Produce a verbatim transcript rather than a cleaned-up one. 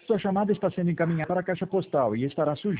Sua chamada está sendo encaminhada para a caixa postal e estará sujeita